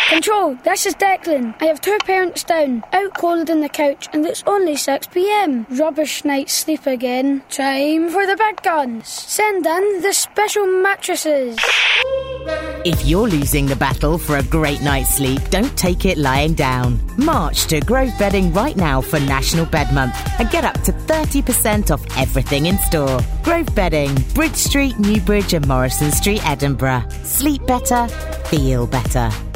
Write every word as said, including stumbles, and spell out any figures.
Control, this is Declan. I have two parents down, out cold in the couch, and it's only six p m. Rubbish night's sleep again. Time for the big guns. Send in the special mattresses. If you're losing the battle for a great night's sleep, don't take it lying down. March to Grove Bedding right now for National Bed Month and get up to thirty percent off everything in store. Grove Bedding, Bridge Street, Newbridge and Morrison Street, Edinburgh. Sleep better, feel better.